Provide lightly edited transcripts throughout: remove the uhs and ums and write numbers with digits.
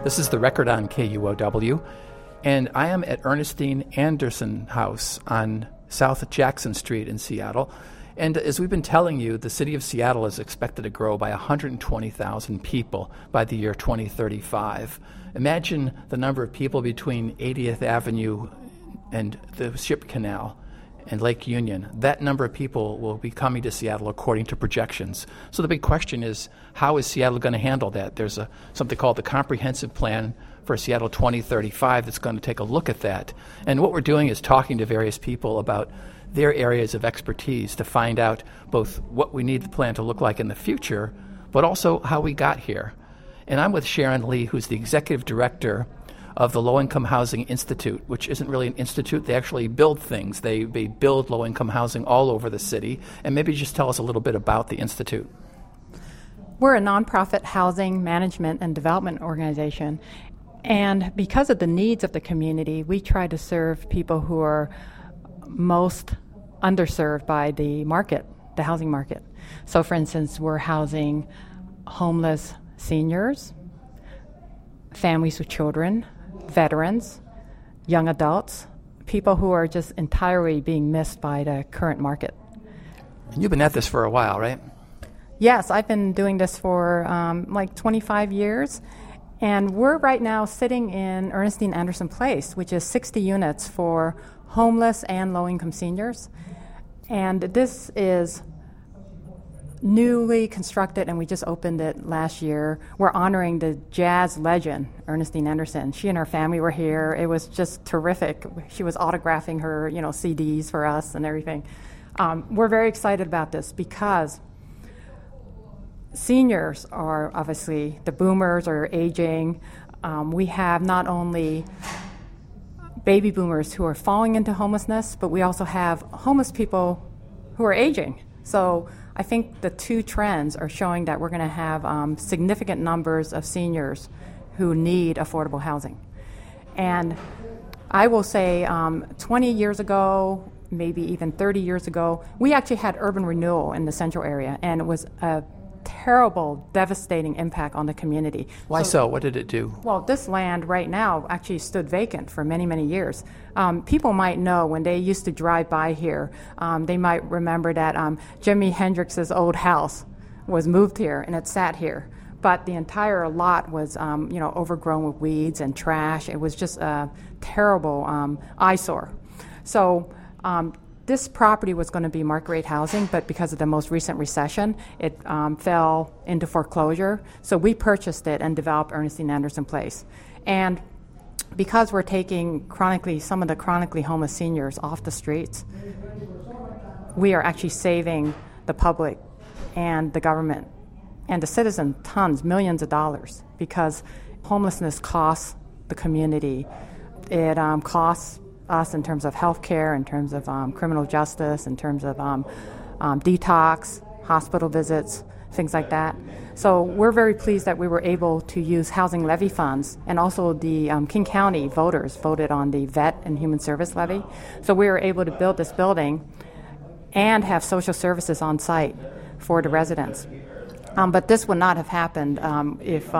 This is The Record on KUOW, and I am at Ernestine Anderson House on South Jackson Street in Seattle. And as we've been telling you, the city of Seattle is expected to grow by 120,000 people by the year 2035. Imagine the number of people between 80th Avenue and the Ship Canal and Lake Union. That number of people will be coming to Seattle according to projections. So the big question is, how is Seattle going to handle that? There's something called the Comprehensive Plan for Seattle 2035 that's going to take a look at that. And what we're doing is talking to various people about their areas of expertise to find out both what we need the plan to look like in the future, but also how we got here. And I'm with Sharon Lee, who's the executive director of the Low-Income Housing Institute, which isn't really an institute. They actually build things. They build low-income housing all over the city. And maybe just tell us a little bit about the institute. We're a nonprofit housing management and development organization. And because of the needs of the community, we try to serve people who are most underserved by the market, the housing market. So, for instance, we're housing homeless seniors, families with children, veterans, young adults, people who are just entirely being missed by the current market. And you've been at this for a while, right? Yes, I've been doing this for like 25 years. And we're right now sitting in Ernestine Anderson Place, which is 60 units for homeless and low-income seniors. And this is newly constructed, and we just opened it last year. We're honoring the jazz legend, Ernestine Anderson. She and her family were here. It was just terrific. She was autographing her, CDs for us and everything. We're very excited about this because seniors are obviously, the boomers are aging. We have not only baby boomers who are falling into homelessness, but we also have homeless people who are aging. So I think the two trends are showing that we're going to have significant numbers of seniors who need affordable housing. And I will say 20 years ago, maybe even 30 years ago, we actually had urban renewal in the central area, and it was a terrible, devastating impact on the community. Why so? What did it do? Well, this land right now actually stood vacant for many, many years. People might know when they used to drive by here, they might remember that Jimi Hendrix's old house was moved here and it sat here. But the entire lot was, overgrown with weeds and trash. It was just a terrible eyesore. So this property was going to be market rate housing, but because of the most recent recession, it fell into foreclosure. So we purchased it and developed Ernestine Anderson Place. And because we're taking some of the chronically homeless seniors off the streets, we are actually saving the public and the government and the citizen millions of dollars, because homelessness costs the community. It costs us in terms of health care, in terms of criminal justice, in terms of detox, hospital visits, things like that. So we're very pleased that we were able to use housing levy funds, and also the King County voters voted on the vet and human service levy. So we were able to build this building and have social services on site for the residents. But this would not have happened if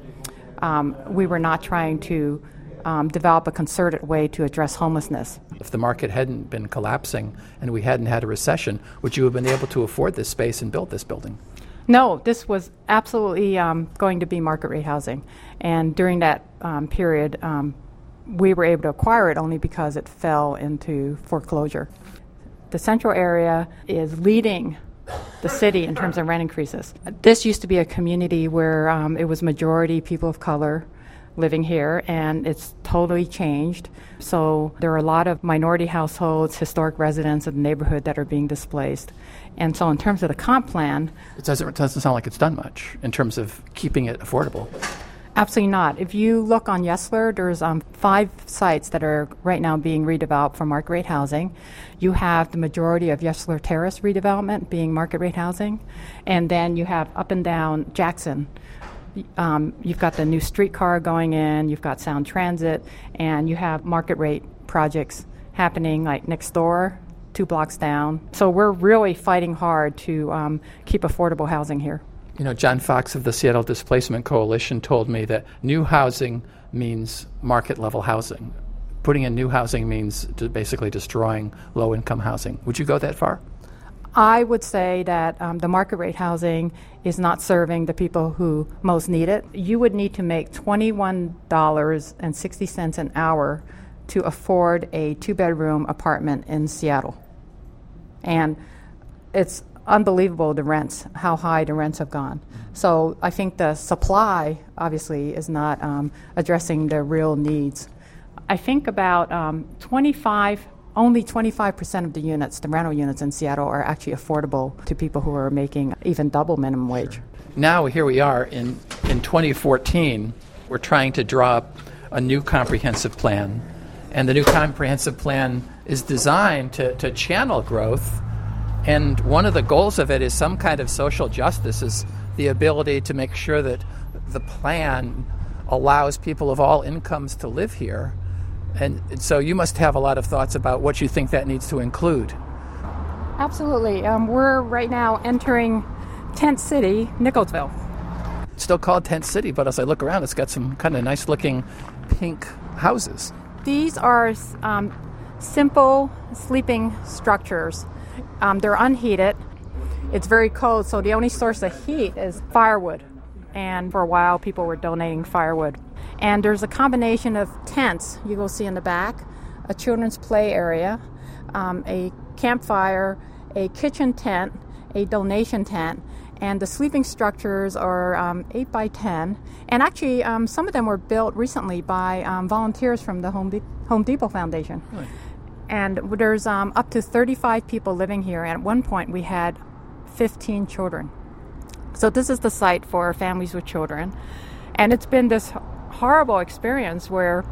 we were not trying to develop a concerted way to address homelessness. If the market hadn't been collapsing and we hadn't had a recession, would you have been able to afford this space and build this building? No, this was absolutely going to be market rate housing. And during that period, we were able to acquire it only because it fell into foreclosure. The central area is leading the city in terms of rent increases. This used to be a community where it was majority people of color living here, and it's totally changed. So there are a lot of minority households, historic residents of the neighborhood that are being displaced. And so in terms of the comp plan... It doesn't sound like it's done much in terms of keeping it affordable. Absolutely not. If you look on Yesler, there's 5 sites that are right now being redeveloped for market rate housing. You have the majority of Yesler Terrace redevelopment being market rate housing. And then you have up and down Jackson. You've got the new streetcar going in, you've got Sound Transit, and you have market rate projects happening like next door, 2 blocks down. So we're really fighting hard to keep affordable housing here. You know, John Fox of the Seattle Displacement Coalition told me that new housing means market-level housing. Putting in new housing means basically destroying low-income housing. Would you go that far? I would say that the market rate housing is not serving the people who most need it. You would need to make $21.60 an hour to afford a two-bedroom apartment in Seattle. And it's unbelievable, the rents, how high the rents have gone. So I think the supply, obviously, is not addressing the real needs. I think about only 25% of the units, the rental units in Seattle, are actually affordable to people who are making even double minimum wage. Now, here we are in 2014. We're trying to draw up a new comprehensive plan. And the new comprehensive plan is designed to channel growth. And one of the goals of it is some kind of social justice, is the ability to make sure that the plan allows people of all incomes to live here. And so you must have a lot of thoughts about what you think that needs to include. Absolutely. We're right now entering Tent City, Nicholsville. It's still called Tent City, but as I look around, it's got some kind of nice-looking pink houses. These are simple sleeping structures. They're unheated. It's very cold, so the only source of heat is firewood. And for a while, people were donating firewood. And there's a combination of tents you will see in the back, a children's play area, a campfire, a kitchen tent, a donation tent, and the sleeping structures are 8 by 10. And actually, some of them were built recently by volunteers from the Home Depot Foundation. Really? And there's up to 35 people living here, and at one point we had 15 children. So this is the site for families with children. And it's been this horrible experience where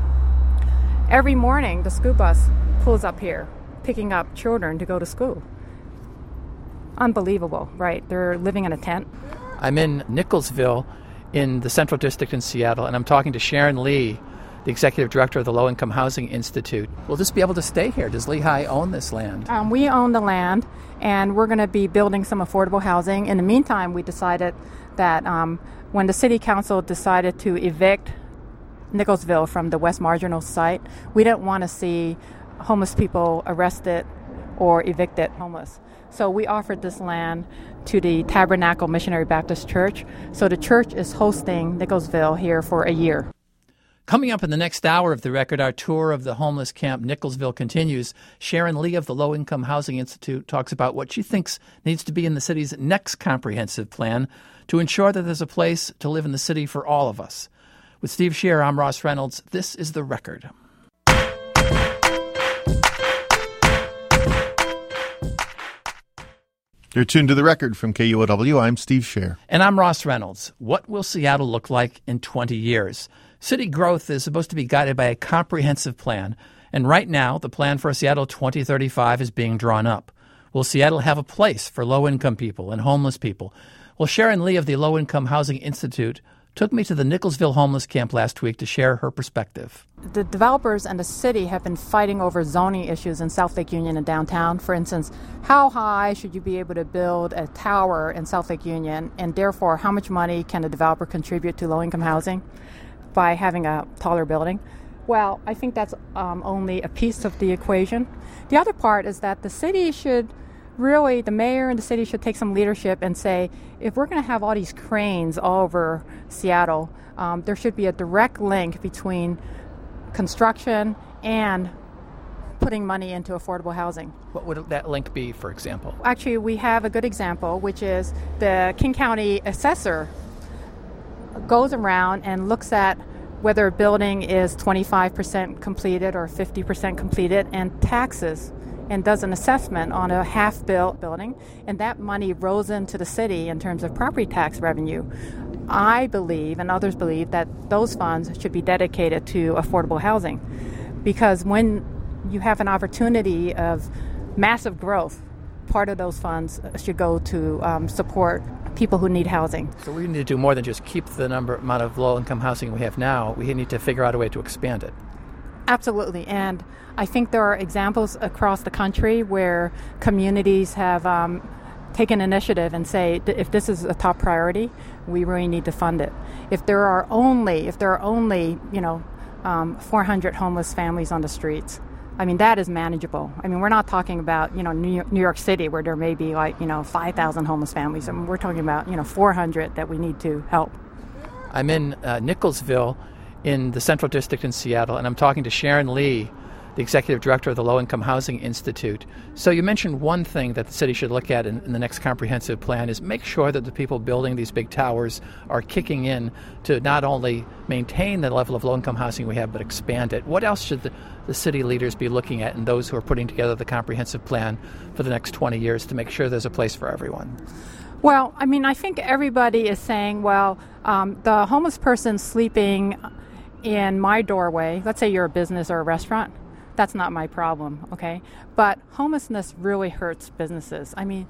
every morning the school bus pulls up here, picking up children to go to school. Unbelievable, right? They're living in a tent. I'm in Nicholsville in the Central District in Seattle, and I'm talking to Sharon Lee, the executive director of the Low Income Housing Institute. Will this be able to stay here? Does Lehigh own this land? We own the land, and we're going to be building some affordable housing. In the meantime, we decided that when the city council decided to evict Nicholsville from the West Marginal site, we didn't want to see homeless people arrested or evicted homeless. So we offered this land to the Tabernacle Missionary Baptist Church. So the church is hosting Nicholsville here for a year. Coming up in the next hour of The Record, our tour of the homeless camp Nicholsville continues. Sharon Lee of the Low Income Housing Institute talks about what she thinks needs to be in the city's next comprehensive plan to ensure that there's a place to live in the city for all of us. With Steve Scheer, I'm Ross Reynolds. This is The Record. You're tuned to The Record from KUOW. I'm Steve Scheer. And I'm Ross Reynolds. What will Seattle look like in 20 years? City growth is supposed to be guided by a comprehensive plan. And right now, the plan for Seattle 2035 is being drawn up. Will Seattle have a place for low-income people and homeless people? Well, Sharon Lee of the Low Income Housing Institute took me to the Nicholsville homeless camp last week to share her perspective. The developers and the city have been fighting over zoning issues in South Lake Union and downtown. For instance, how high should you be able to build a tower in South Lake Union, and therefore how much money can the developer contribute to low-income housing by having a taller building? Well, I think that's only a piece of the equation. The other part is that the city should really, the mayor and the city should take some leadership and say, if we're going to have all these cranes all over Seattle, there should be a direct link between construction and putting money into affordable housing. What would that link be, for example? Actually, we have a good example, which is the King County assessor goes around and looks at whether a building is 25% completed or 50% completed and taxes and does an assessment on a half-built building, and that money rolls into the city in terms of property tax revenue. I believe, and others believe, that those funds should be dedicated to affordable housing, because when you have an opportunity of massive growth, part of those funds should go to support people who need housing. So we need to do more than just keep the amount of low-income housing we have now. We need to figure out a way to expand it. Absolutely, and I think there are examples across the country where communities have take an initiative and say, if this is a top priority, we really need to fund it. If there are only 400 homeless families on the streets, I mean, that is manageable. I mean, we're not talking about, New York City where there may be 5,000 homeless families. I mean, we're talking about, 400 that we need to help. I'm in Nicholsville in the Central District in Seattle, and I'm talking to Sharon Lee, the Executive Director of the Low Income Housing Institute. So you mentioned one thing that the city should look at in the next comprehensive plan is make sure that the people building these big towers are kicking in to not only maintain the level of low-income housing we have, but expand it. What else should the city leaders be looking at and those who are putting together the comprehensive plan for the next 20 years to make sure there's a place for everyone? Well, I mean, I think everybody is saying, the homeless person sleeping in my doorway, let's say you're a business or a restaurant, that's not my problem, okay? But homelessness really hurts businesses. I mean,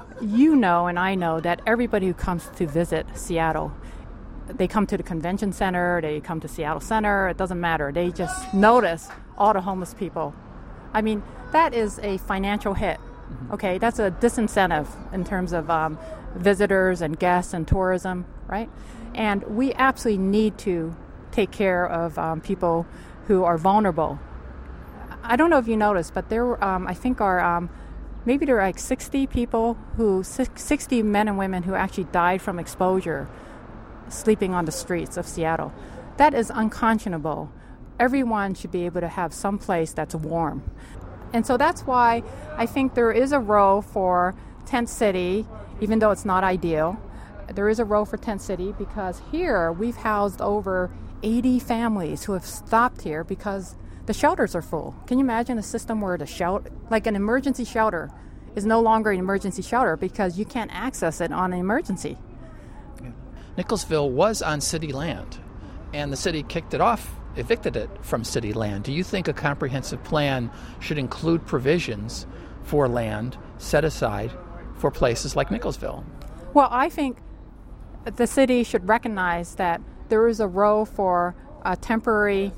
and I know that everybody who comes to visit Seattle, they come to the convention center, they come to Seattle Center, it doesn't matter. They just notice all the homeless people. I mean, that is a financial hit, okay? That's a disincentive in terms of visitors and guests and tourism, right? And we absolutely need to take care of people who are vulnerable. I don't know if you noticed, but there were, I think, maybe there are 60 people 60 men and women who actually died from exposure sleeping on the streets of Seattle. That is unconscionable. Everyone should be able to have some place that's warm. And so that's why I think there is a role for Tent City, even though it's not ideal. There is a role for Tent City because here we've housed over 80 families who have stopped here because the shelters are full. Can you imagine a system where an emergency shelter is no longer an emergency shelter because you can't access it on an emergency? Nicholsville was on city land, and the city evicted it from city land. Do you think a comprehensive plan should include provisions for land set aside for places like Nicholsville? Well, I think the city should recognize that there is a role for a temporary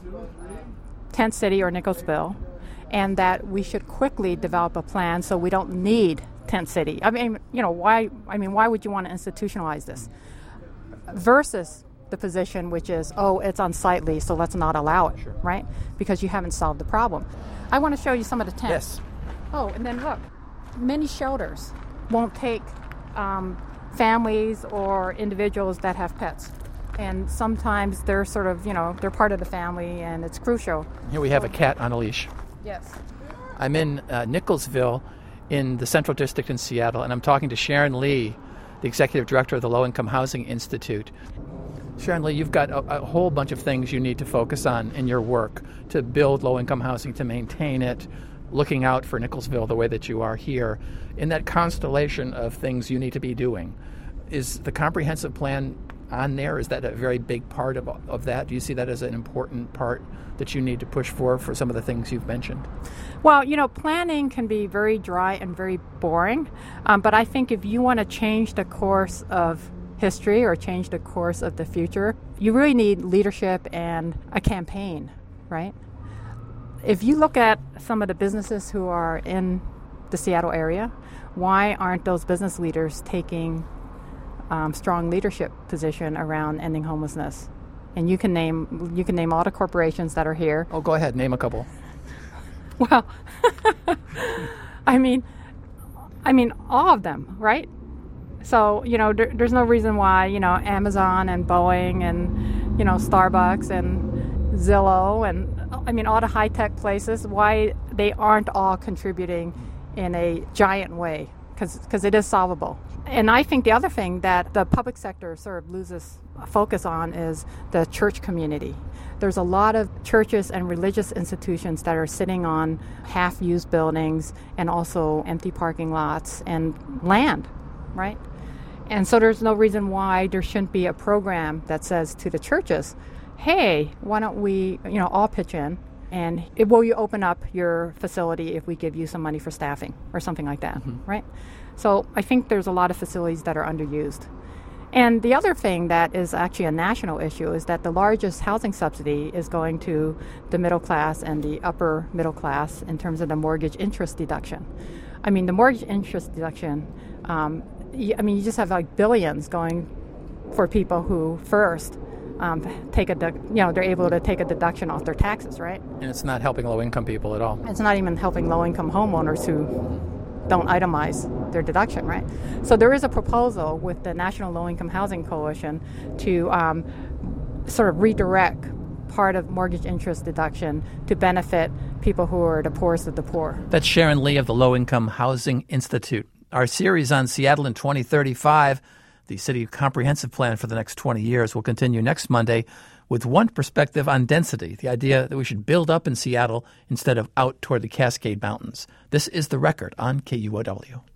Tent City or Nicholsville, and that we should quickly develop a plan so we don't need Tent City. I mean, why would you want to institutionalize this? Versus the position which is, it's unsightly, so let's not allow it, sure. Right? Because you haven't solved the problem. I want to show you some of the tents. Yes. And then look, many shelters won't take families or individuals that have pets. And sometimes they're sort of, they're part of the family, and it's crucial. Here we have a cat on a leash. Yes. I'm in Nicholsville in the Central District in Seattle, and I'm talking to Sharon Lee, the Executive Director of the Low Income Housing Institute. Sharon Lee, you've got a whole bunch of things you need to focus on in your work to build low-income housing, to maintain it, looking out for Nicholsville the way that you are here. In that constellation of things you need to be doing, is the comprehensive plan on there? Is that a very big part of that? Do you see that as an important part that you need to push for some of the things you've mentioned? Well, planning can be very dry and very boring, but I think if you want to change the course of history or change the course of the future, you really need leadership and a campaign, right? If you look at some of the businesses who are in the Seattle area, why aren't those business leaders taking strong leadership position around ending homelessness? And you can name all the corporations that are here. Oh, go ahead, name a couple. Well, I mean all of them, right? So, there's no reason why, Amazon and Boeing and, Starbucks and Zillow and, all the high-tech places, why they aren't all contributing in a giant way, because it is solvable. And I think the other thing that the public sector sort of loses focus on is the church community. There's a lot of churches and religious institutions that are sitting on half-used buildings and also empty parking lots and land, right? And so there's no reason why there shouldn't be a program that says to the churches, hey, why don't we, all pitch in, and will you open up your facility if we give you some money for staffing or something like that, right? So I think there's a lot of facilities that are underused. And the other thing that is actually a national issue is that the largest housing subsidy is going to the middle class and the upper middle class in terms of the mortgage interest deduction. The mortgage interest deduction You just have like billions going for people who first they're able to take a deduction off their taxes, right? And it's not helping low-income people at all. It's not even helping low-income homeowners who don't itemize their deduction, right? So there is a proposal with the National Low-Income Housing Coalition to sort of redirect part of mortgage interest deduction to benefit people who are the poorest of the poor. That's Sharon Lee of the Low Income Housing Institute. Our series on Seattle in 2035, the city comprehensive plan for the next 20 years, will continue next Monday with one perspective on density, the idea that we should build up in Seattle instead of out toward the Cascade Mountains. This is The Record on KUOW.